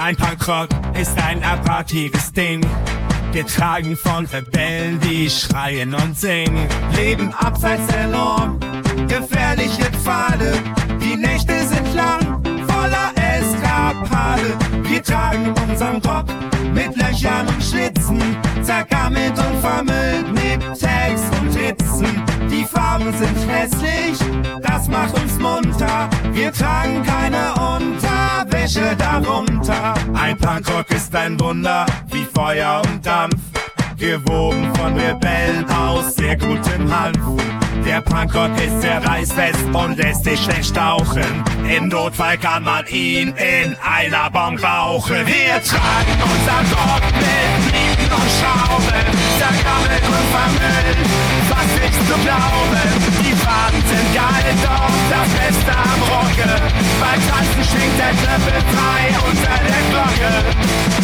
Ein Punkrock ist ein abartiges Ding, getragen von Rebellen, die schreien und singen. Leben abseits der Norm, gefährliche Pfade, die Nächte sind lang, voller Eskapade. Wir tragen unseren Rock mit Löchern und Schlitzen, zergammelt und vermüllt mit Tags und Hitzen. Die Farben sind hässlich, das macht uns munter, wir tragen keine Unterwäsche darunter. Ein Punkrock ist ein Wunder, wie Feuer und Dampf, gewoben von Rebellen aus sehr gutem Hanf. Der Punkrock ist sehr reißfest und lässt dich schlecht tauchen. Im Notfall kann man ihn in einer Bombe rauchen. Wir tragen unseren Rock mit Nieten und Schrauben, zergammelt und vermüllt, fast nicht zu glauben. Die Farben sind geil, doch das Beste am Rocke. Beim Tanzen schwingt der Knöpfe frei unter der Glocke.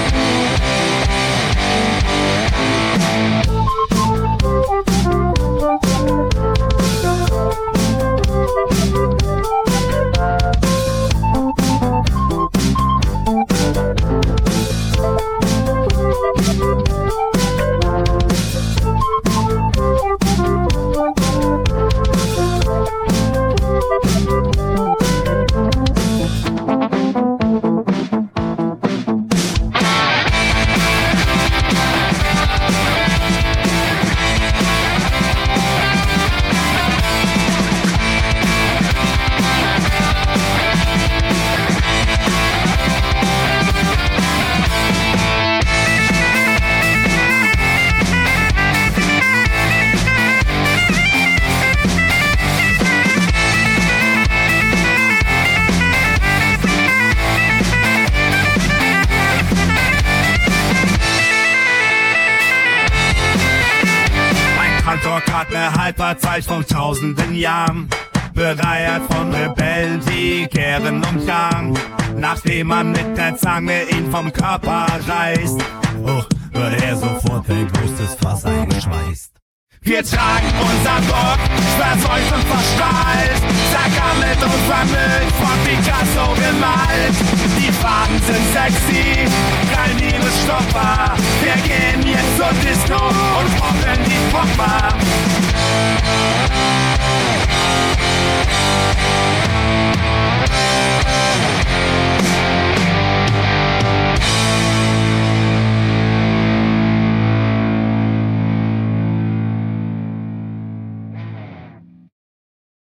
Punkrock hat eine Halbwertszeit von tausenden Jahren, bereiert von Rebellen, die kehren und jagen. Nachdem man mit der Zange ihn vom Körper reißt, wird er sofort ein großes Fass eingeschweißt. Wir tragen unseren Rock, verseucht und verstrahlt, zergammelt und vermüllt, von Picasso gemalt. Die Farben sind sexy, kein Liebesstopper. Wir gehen jetzt zur Disco und rocken die Popper.